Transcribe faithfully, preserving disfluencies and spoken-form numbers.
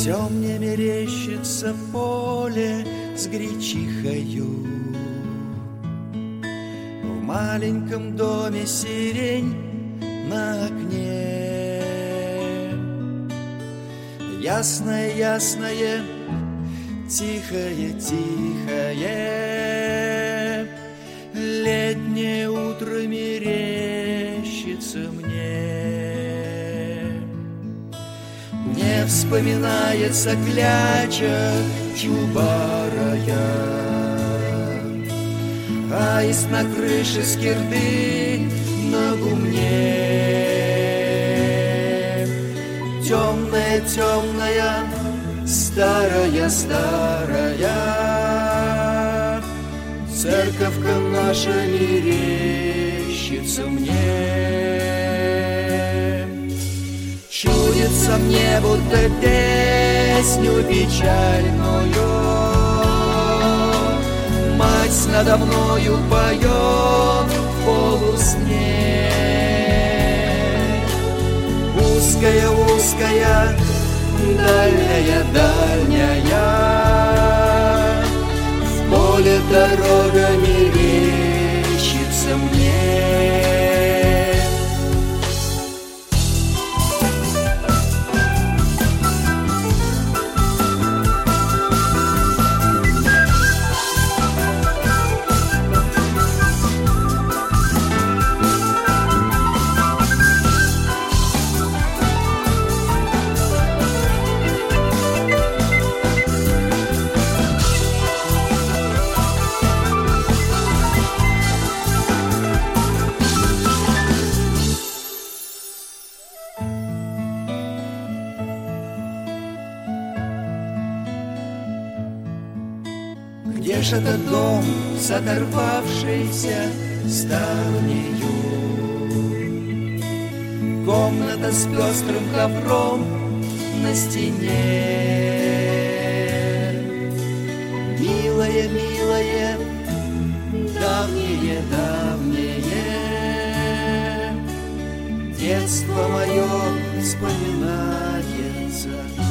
Все мне мерещится поле с гречихою. В маленьком доме сирень на окне. Ясное, ясное, тихое, тихое, летнее утро мерещится мне. Мне вспоминается кляча чубарая, аист на крыше скирды на гумне. Темная, темная, старая, старая церковка наша мерещится мне. Чудится мне, будто песню печальную мать надо мною поет в полусне. Узкая, узкая, дальняя, дальняя, в поле дорога мерещится мне. Где ж этот дом с оторвавшейся ставнею? Комната с пестрым ковром на стене. Милое, милое, давнее, давнее детство мое вспоминается.